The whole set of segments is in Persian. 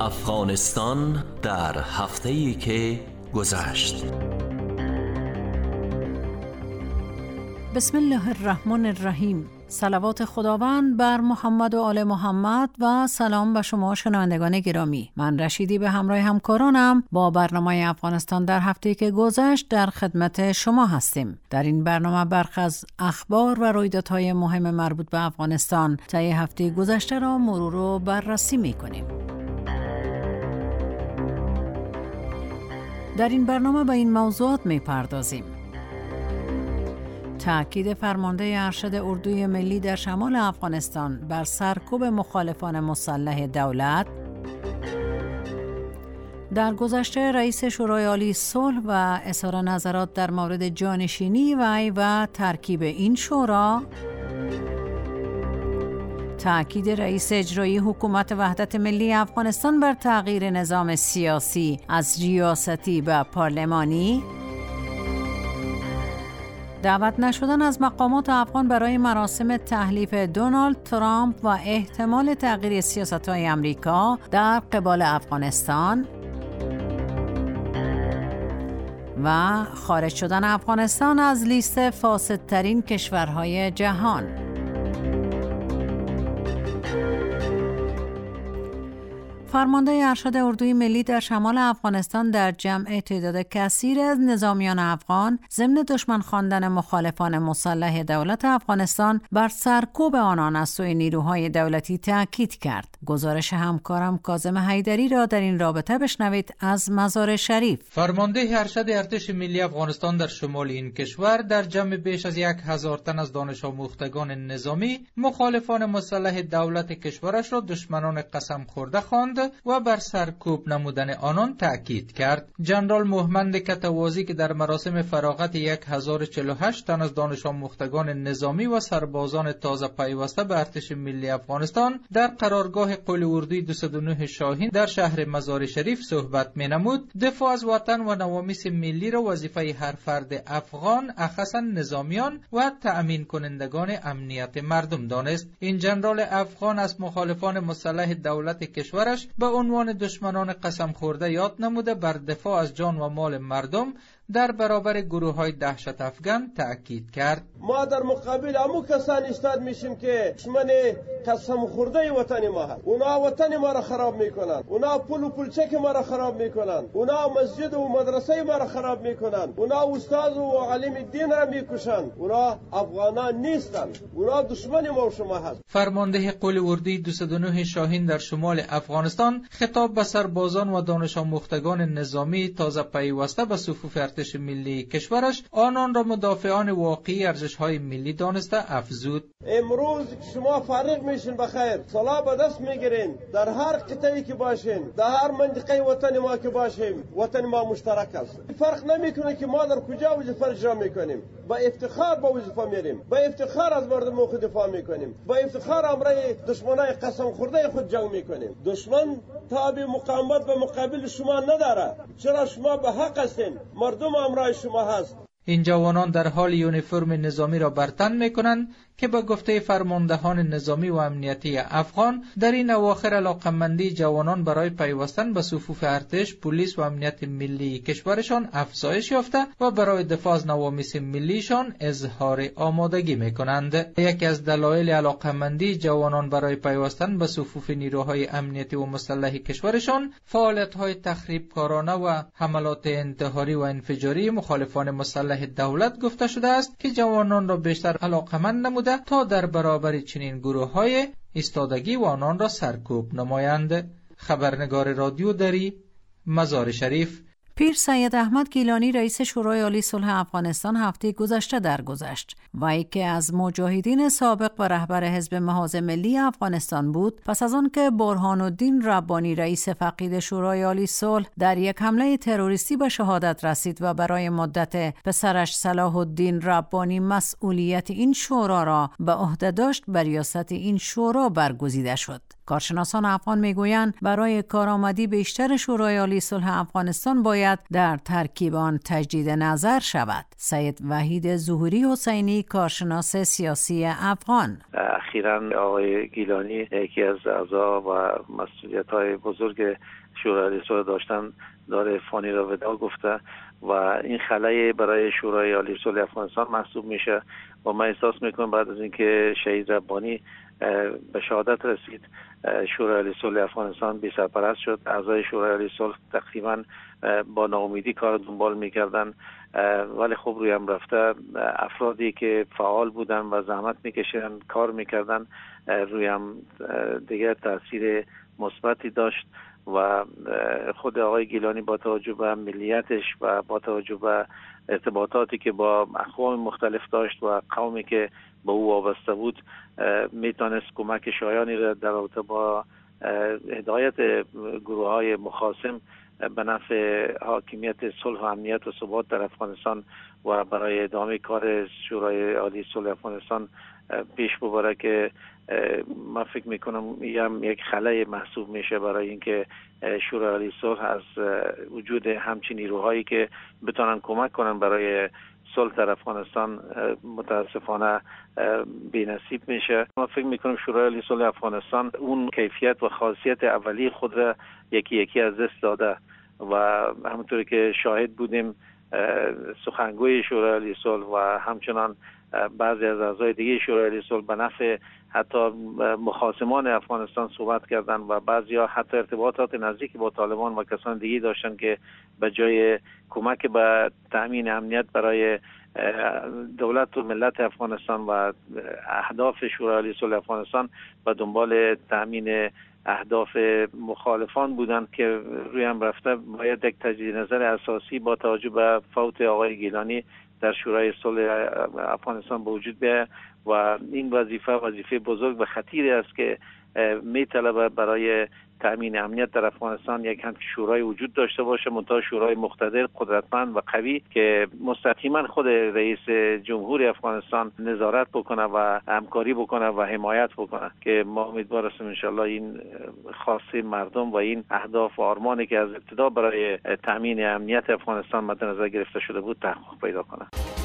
افغانستان در هفته‌ای که گذشت. بسم الله الرحمن الرحیم. صلوات خداوند بر محمد و آل محمد و سلام به شما شنوندگان گرامی. من رشیدی به همراه همکارانم با برنامه افغانستان در هفته‌ای که گذشت در خدمت شما هستیم. در این برنامه برخی از اخبار و رویدادهای مهم مربوط به افغانستان طی هفته گذشته را مرور و بررسی می‌کنیم. در این برنامه به این موضوعات می‌پردازیم: تأکید فرمانده ارشد اردوی ملی در شمال افغانستان بر سرکوب مخالفان مسلح دولت، در گذشته رئیس شورای عالی صلح و اظهار نظرات در مورد جانشینی وی و ترکیب این شورا، تأکید رئیس اجرایی حکومت وحدت ملی افغانستان بر تغییر نظام سیاسی از ریاستی به پارلمانی، دعوت نشدن از مقامات افغان برای مراسم تحلیف دونالد ترامپ و احتمال تغییر سیاست‌های امریکا در قبال افغانستان و خارج شدن افغانستان از لیست فاسدترین کشورهای جهان. فرمانده ارشد اردوی ملی در شمال افغانستان در جمع تعداد کثیر از نظامیان افغان ضمن دشمن خواندن مخالفان مسلح دولت افغانستان بر سرکوب آنان از سوی نیروهای دولتی تاکید کرد. گزارش همکارم کاظم حیدری را در این رابطه بشنوید از مزار شریف. فرمانده ارشد ارتش ملی افغانستان در شمال این کشور در جمع بیش از 1000 تن از دانش آموختگان نظامی مخالفان مسلح دولت کشورش را دشمنان قسم خورده خواند و بر سرکوب نمودن آنان تأکید کرد. جنرال مهمند کتوازی که در مراسم فراغت 1048 تن از دانش آموختگان نظامی و سربازان تازه پیوسته به ارتش ملی افغانستان در قرارگاه قول اردوی 209 شاهین در شهر مزار شریف صحبت می‌نمود، دفاع از وطن و نوامیس ملی را وظیفه هر فرد افغان، اخصاً نظامیان و تأمین کنندگان امنیت مردم دانست. این جنرال افغان از مخالفان مسلح دولت کشورش به عنوان دشمنان قسم خورده یاد نموده بر دفاع از جان و مال مردم در برابر گروه‌های دهشت افغان تأکید کرد. ما در مقابل امو کسان ایستاد میشیم که دشمن قسم خورده وطن ما هست. اونا وطن ما را خراب میکنن، اونا پل و پلچک ما را خراب میکنن، اونا مسجد و مدرسه ما را خراب میکنن، اونا استاد و عالم دین را میکشن. اونا افغانان نیستن، اونا دشمن ما و شما هست. فرمانده قول اردوی 209 شاهین در شمال افغانستان خطاب به سربازان و دانش آموختگان نظامی تازه پیوسته به صفوف ارتش ملی کشورش آنان را مدافعان واقعی ارزش‌های ملی دانسته افزود. امروز شما فارغ میشین بخیر، سلاح به دست میگیرین، در هر قطعه‌ای که باشین، در هر منطقه وطن ما که باشیم، وطن ما مشترک است. فرق نمیکنه که ما در کجا وظیفه اجرا میکنیم، با افتخار با وظیفه میریم، با افتخار از مردم خود دفاع میکنیم، با افتخار امرای دشمنای قسم خورده خود جنگ میکنیم. دشمن تابع مقاومت به مقابل شما نداره، چرا شما به حق هستین، مردم امرای شما هست. این جوانان در حال یونیفرم نظامی را بر تن میکنند که به گفته فرماندهان نظامی و امنیتی افغان در این اواخر علاقمندی جوانان برای پیوستن به صفوف ارتش، پلیس و امنیت ملی کشورشان افزایش یافته و برای دفاع از نوامیس ملیشان اظهار آمادگی میکنند. یکی از دلایل علاقمندی جوانان برای پیوستن به صفوف نیروهای امنیتی و مسلح کشورشان فعالیت‌های تخریبکارانه و حملات انتحاری و انفجاری مخالفان مسلح دولت گفته شده است که جوانان را بیشتر علاقمند نمود تا در برابر چنین گروه‌های ایستادگی و آنان را سرکوب نمایند. خبرنگار رادیو دری، مزار شریف. پیر سید احمد گیلانی رئیس شورای عالی صلح افغانستان هفته گذشته درگذشت. وی که از مجاهدین سابق و رهبر حزب محاذ ملی افغانستان بود، پس از آن که برهان الدین ربانی رئیس فقید شورای عالی صلح در یک حمله تروریستی به شهادت رسید و برای مدت پسرش صلاح الدین ربانی مسئولیت این شورا را به عهده داشت، بر ریاست این شورا برگزیده شد. کارشناسان افغان میگویند برای کارآمدی بیشتر شورای عالی صلح افغانستان باید در ترکیب آن تجدید نظر شود. سید وحید ظهوری حسینی، کارشناس سیاسی افغان: اخیراً آقای گیلانی یکی از اعضا و مسئولیت‌های بزرگ شورای عالی صلح داشتن داره فانی را ودا گفته و این خلای برای شورای عالی صلح افغانستان محسوب میشه و من احساس میکنم بعد از اینکه شهید ربانی به شهادت رسید شورای عالی صلح افغانستان بی سرپرست شد. اعضای شورای عالی صلح تقریبا با ناامیدی کار دنبال میکردن، ولی خب روی هم رفته افرادی که فعال بودن و زحمت میکشیدن کار میکردن روی هم دیگه تاثیر مثبتی داشت و خود آقای گیلانی با توجه به ملیتش و با توجه به ارتباطاتی که با اقوام مختلف داشت و قومی که به او وابسته بود میتونست کمک شایانی را در رابطه با هدایت گروه‌های مخاصم به نفع حاکمیت صلح و امنیت و ثبات در افغانستان و برای ادامه کار شورای عالی صلح افغانستان پیش ببره که من فکر میکنم یک خلای محسوب میشه برای اینکه شورای عالی صلح از وجود همچین نیروهایی که بتونن کمک کنن برای صلح در افغانستان متاسفانه بی‌نصیب میشه. من فکر میکنم شورای عالی صلح افغانستان اون کیفیت و خاصیت اولیه خود را یکی یکی از دست داده و همونطوری که شاهد بودیم سخنگوی شورای عالی صلح و همچنان بعضی از اعضای دیگه شورای عالی صلح به نفع حتی مخاصمان افغانستان صحبت کردن و بعضیا حتی ارتباطات نزدیکی با طالبان و کسان دیگه داشتن که به جای کمک به تامین امنیت برای دولت و ملت افغانستان و اهداف شورای عالی صلح افغانستان به دنبال تامین اهداف مخالفان بودند که روی هم رفته. باید یک تجدید نظر اساسی با توجه به فوت آقای گیلانی در شورای صلح افغانستان به وجود بیاید و این وظیفه بزرگ و خطیری است که میطلبه برای تامین امنیت در افغانستان یک همچین شورای وجود داشته باشه، منتها شورای مقتدر، قدرتمند و قوی که مستقیما خود رئیس جمهور افغانستان نظارت بکنه و همکاری بکنه و حمایت بکنه که ما امیدوار هستیم انشالله این خواسته مردم و این اهداف و آرمانی که از ابتدا برای تامین امنیت افغانستان مد نظر گرفته شده بود تحقق پیدا کنه.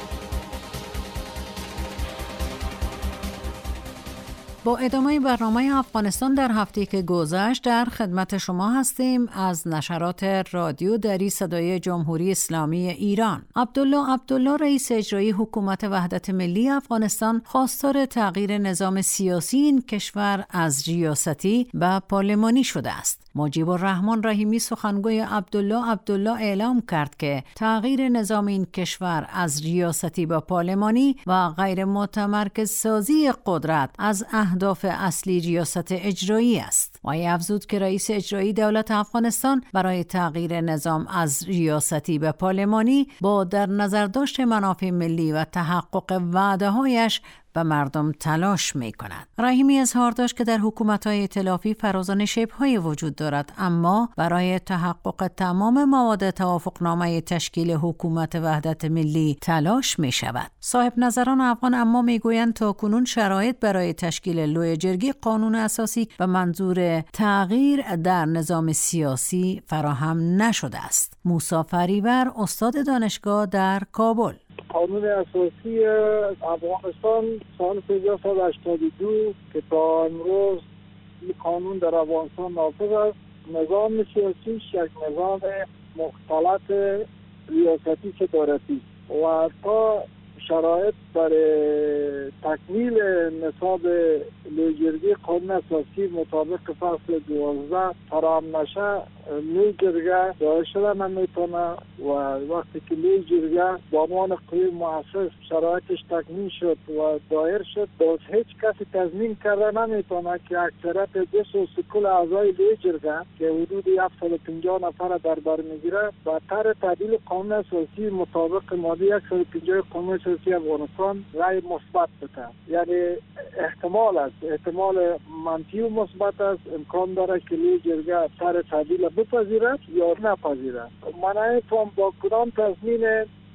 با ادامه برنامه افغانستان در هفته که گذشت در خدمت شما هستیم از نشرات رادیو دری صدای جمهوری اسلامی ایران. عبدالله رئیس اجرایی حکومت وحدت ملی افغانستان خواستار تغییر نظام سیاسی این کشور از ریاستی به پارلمانی شده است. مجیب الرحمن رحیمی سخنگوی عبدالله اعلام کرد که تغییر نظام این کشور از ریاستی به پارلمانی و غیر متمرکز سازی قدرت از اهداف اصلی ریاست اجرایی است. و افزود که رئیس اجرایی دولت افغانستان برای تغییر نظام از ریاستی به پارلمانی با در نظر داشت منافع ملی و تحقق وعده‌هایش به مردم تلاش می کند. رحیمی اظهار داشت که در حکومت‌های ائتلافی فراز و نشیب‌های وجود دارد، اما برای تحقق تمام مواد توافقنامه تشکیل حکومت وحدت ملی تلاش می شود. صاحب نظران افغان اما می گویند تاکنون شرایط برای تشکیل لوی جرگه قانون اساسی به منظور تغییر در نظام سیاسی فراهم نشده است. موسی فریور، استاد دانشگاه در کابل: قانون اساسی افغانستان سال 1382 که تا امروز این قانون در افغانستان نافذ است، نظام سیاسیش یک نظام مختلط ریاستی که دارتی و تا شرایط برای تکمیل نصاب لوی‌جرگه قانون اساسی مطابق فصل 12 فراهم نشه، لوی‌جرگه دایر شده نمیتونه و وقتی که لوی‌جرگه با عنوان قوه مؤسس شرایطش تکمیل شد و دایر شد، باز هیچ کسی تضمین کرده نمیتونه که اکثریت 230 اعضای لوی‌جرگه که حدود 750 نفر در بر میگیره با طرح تعدیل قانون اساسی مطابق ماده 150 قانون اساسی افغانستان رای مثبت بده. یعنی احتمال منفی و مثبت است، امکان داره که لوی‌جرگه طرح تعدیل بپذیرد یا نپذیرد. من نمی‌فهم با کدام تضمین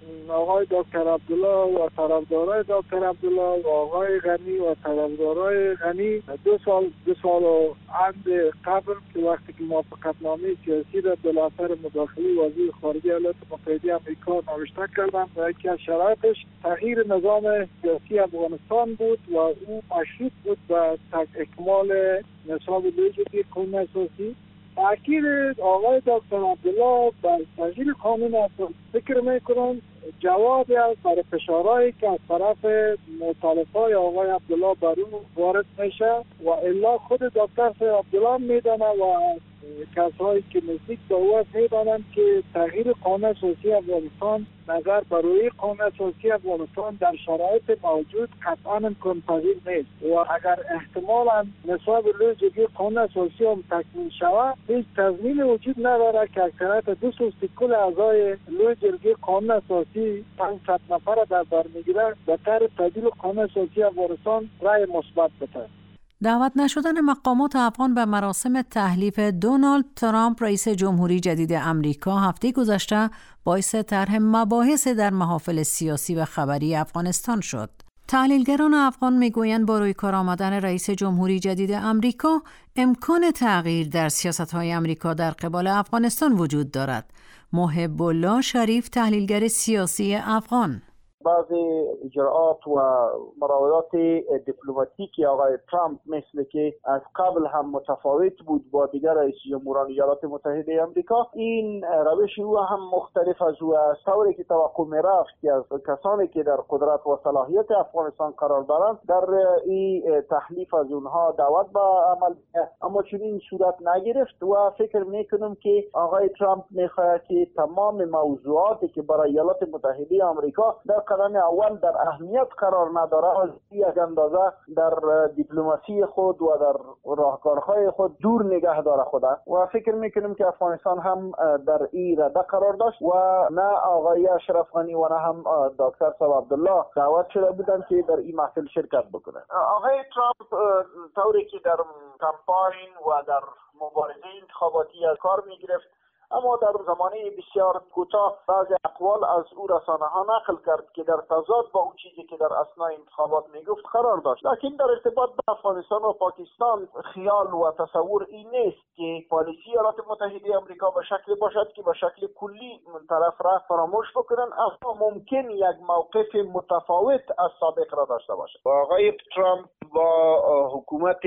آقای دکتر عبدالله و طرفدارای دکتر عبدالله و آقای غنی و طرفدارای غنی دو سال و اند قبل که وقتی که موافقتنامه سیاسی را بلافر مداخله وزیر خارجه ایالات متحده آمریکا نوشته کردند و یکی از شرایطش تغییر نظام سیاسی افغانستان بود و او مشروط بود به اکمال نصاب لوژیکی قانون اساسی. تاکید آقای دکتر عبدالله بر تغییر قانون اساسی فکر میکنم جوابی است برای فشارهایی که از طرف مخالفای آقای عبدالله بر او وارد میشه و الا خود دکتر عبدالله میدانه و کسایی که نزدیک به او میدانند که تغییر قانون اساسی افغانستان نظر برای قانون اساسی افغانستان در شرایط موجود قطعا امکان پذیر نیست و اگر احتمالا نصاب لوژیکی قانون اساسی هم تکمیل شود هیچ تضمین وجود نداره که اکثریت 200 کل اعضای لوژیکی قانون اساسی 500 نفر در بر میگیره به طور تبدیل قانون اساسی افغانستان رای مثبت بده. دعوت نشدن مقامات افغان به مراسم تحلیف دونالد ترامپ رئیس جمهوری جدید امریکا هفته گذشته باعث طرح مباحث در محافل سیاسی و خبری افغانستان شد. تحلیلگران افغان میگویند با روی کار آمدن رئیس جمهوری جدید امریکا امکان تغییر در سیاست‌های امریکا در قبال افغانستان وجود دارد. محب الله شریف تحلیلگر سیاسی افغان: بعضی اجراءات و مراودات دیپلماتیکی آقای ترامپ مثل که از قبل هم متفاوت بود با دیگر رئیس جمهوران ایالات متحده آمریکا، این روش او هم مختلف از او است. طوری که توقع می‌رفت که از کسانی که در قدرت و صلاحیت افغانستان قرار دارند در این تحلیف از اونها دعوت به عمل، اما چنین صورت نگرفت و فکر میکنم که آقای ترامپ میخواهد که تمام موضوعاتی که برای ایالات متحده آمریکا در قدم اول در اهمیت قرار نداره از یک اندازه در دیپلماسی خود و در راهکارهای خود دور نگه داره خود و فکر میکنم که افغانستان هم در این رده قرار داشت و نه آقای اشرف غنی و نه هم دکتر صاحب عبدالله دعوت شده بودند که در این محفل شرکت بکنند. آقای ترامپ طوری که در کمپاین و در مبارزه انتخاباتی از کار میگرفت، اما در زمانه بسیار کوتاه بعض اقوال از او رسانه ها نقل کرد که در تضاد با اون چیزی که در اثناء انتخابات میگفت قرار داشت. لکن در ارتباط با افغانستان و پاکستان خیال و تصور این نیست که پالیسی ایالات متحده آمریکا به شکلی باشد که به شکل کلی طرف را فراموش بکنن، اما ممکن یک موقف متفاوت از سابق را داشته باشد. آقای ترامپ با حکومت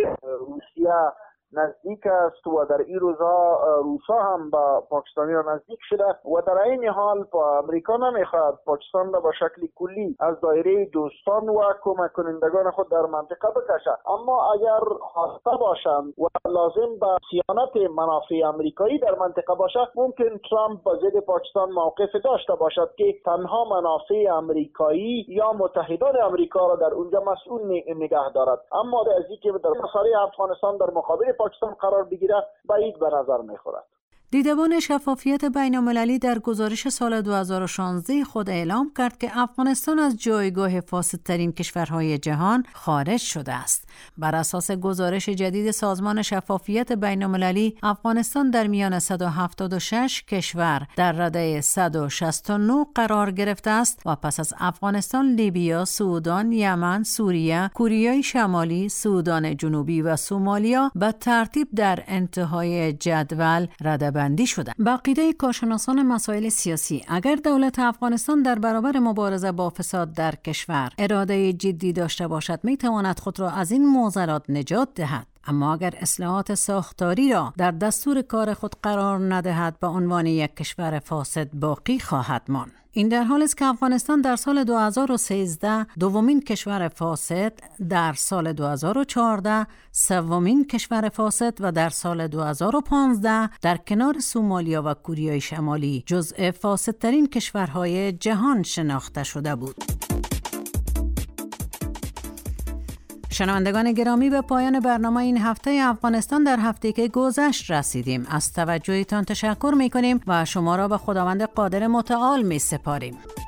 روسیه نزدیک است و در این روزها روسا هم با پاکستانی را نزدیک شده و در این حال امریکا نمیخواد پاکستان را به شکل کلی از دایره دوستان و کمک کنندگان خود در منطقه بکشد. اما اگر خواسته باشند و لازم به صیانت منافع امریکایی در منطقه باشد، ممکن ترامپ با ضد پاکستان موقف داشته باشد که تنها منافع امریکایی یا متحدان امریکا را در اونجا مسئول نگه دارد. اما از اینکه در مسئله افغانستان در مقابل پاکستان قرار بگیره بعید به نظر میخورد. دیدبان شفافیت بین‌المللی در گزارش سال 2016 خود اعلام کرد که افغانستان از جایگاه فاسدترین کشورهای جهان خارج شده است. بر اساس گزارش جدید سازمان شفافیت بین‌المللی، افغانستان در میان 176 کشور در رده 169 قرار گرفته است و پس از افغانستان، لیبیا، سودان، یمن، سوریه، کوریای شمالی، سودان جنوبی و سومالیا به ترتیب در انتهای جدول رده بندی شدند. به عقیده کارشناسان مسائل سیاسی، اگر دولت افغانستان در برابر مبارزه با فساد در کشور اراده جدی داشته باشد، می تواند خود را از این معضلات نجات دهد. اما اگر اصلاحات ساختاری را در دستور کار خود قرار ندهد، به عنوان یک کشور فاسد باقی خواهد ماند. این در حالی است که افغانستان در سال 2013 دومین کشور فاسد، در سال 2014 سومین کشور فاسد و در سال 2015 در کنار سومالیا و کوریای شمالی جزء فاسدترین کشورهای جهان شناخته شده بود. شنوندگان گرامی، به پایان برنامه این هفته افغانستان در هفته که گذشت رسیدیم. از توجهتان تشکر می‌کنیم و شما را به خداوند قادر متعال می‌سپاریم.